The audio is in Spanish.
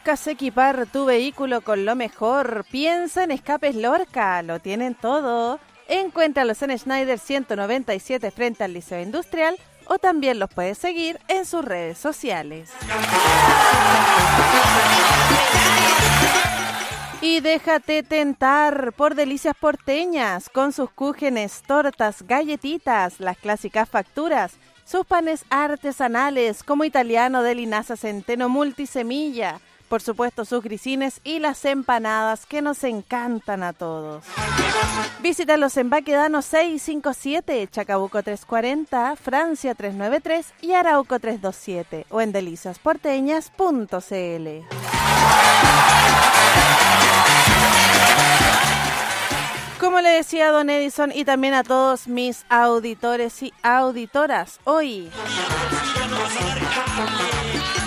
¿Buscas equipar tu vehículo con lo mejor? Piensa en Escapes Lorca, lo tienen todo. Encuéntralos en Schneider 197 frente al Liceo Industrial o también los puedes seguir en sus redes sociales. Y déjate tentar por delicias porteñas con sus cúgenes, tortas, galletitas, las clásicas facturas, sus panes artesanales como italiano de linaza centeno multisemilla, por supuesto sus grisines y las empanadas que nos encantan a todos. Visítalos en Baquedano 657, Chacabuco 340, Francia 393 y Arauco 327 o en deliciasporteñas.cl. Como le decía a don Edison y también a todos mis auditores y auditoras, hoy